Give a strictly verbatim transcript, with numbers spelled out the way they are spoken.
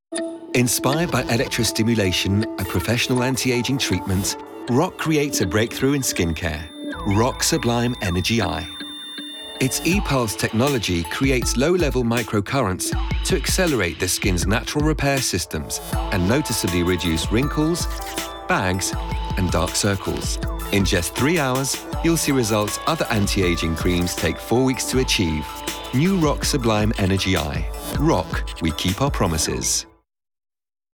Inspired by electrostimulation, a professional anti-aging treatment, Rock creates a breakthrough in skincare. Rock Sublime Energy Eye. Its e-pulse technology creates low-level microcurrents to accelerate the skin's natural repair systems and noticeably reduce wrinkles, bags, and dark circles. In just three hours, you'll see results other anti-aging creams take four weeks to achieve. New Rock Sublime Energy Eye. Rock, we keep our promises.